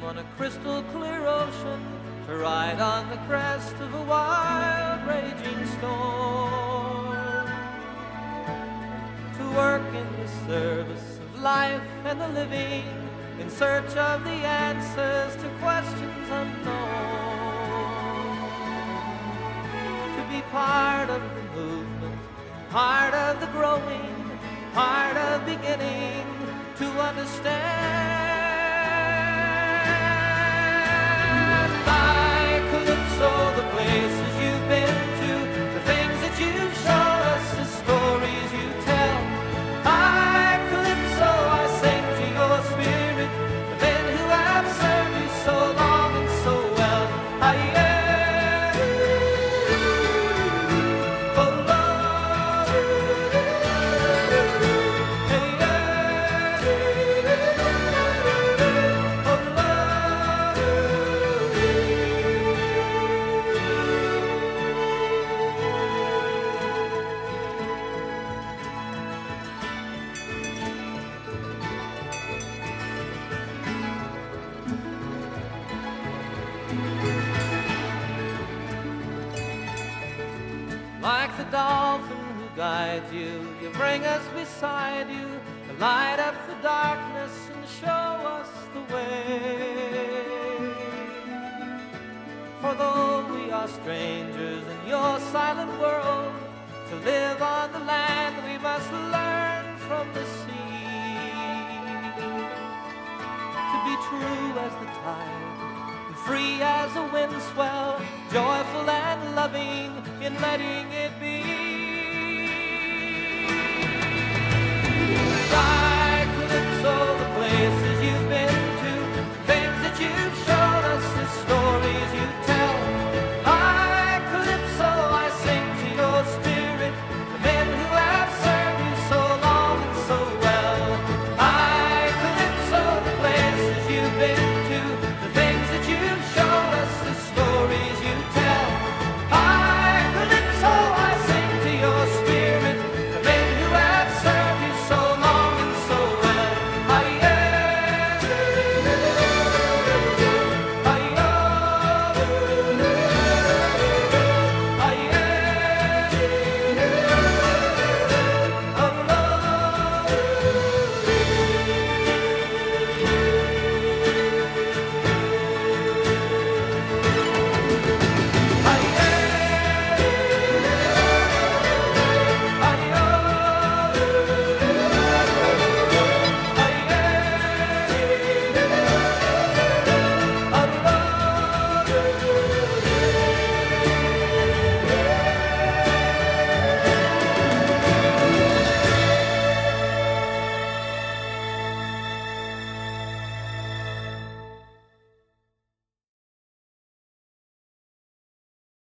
on a crystal clear ocean, to ride on the crest of a wild raging storm, to work in the service of life and the living, in search of the answers to questions unknown, to be part of the movement, part of the growing, part of beginning to understand. By Calypso, the places you've been to, the things that you've shown us, the stories you tell. By Calypso, I sing to your spirit, the men who have served you so long and so well. Like the dolphin who guides you, you bring us beside you, to light up the darkness and show us the way. For though we are strangers in your silent world, to live on the land we must learn from the sea, to be true as the tide, free as a wind swell, joyful and loving in letting it be.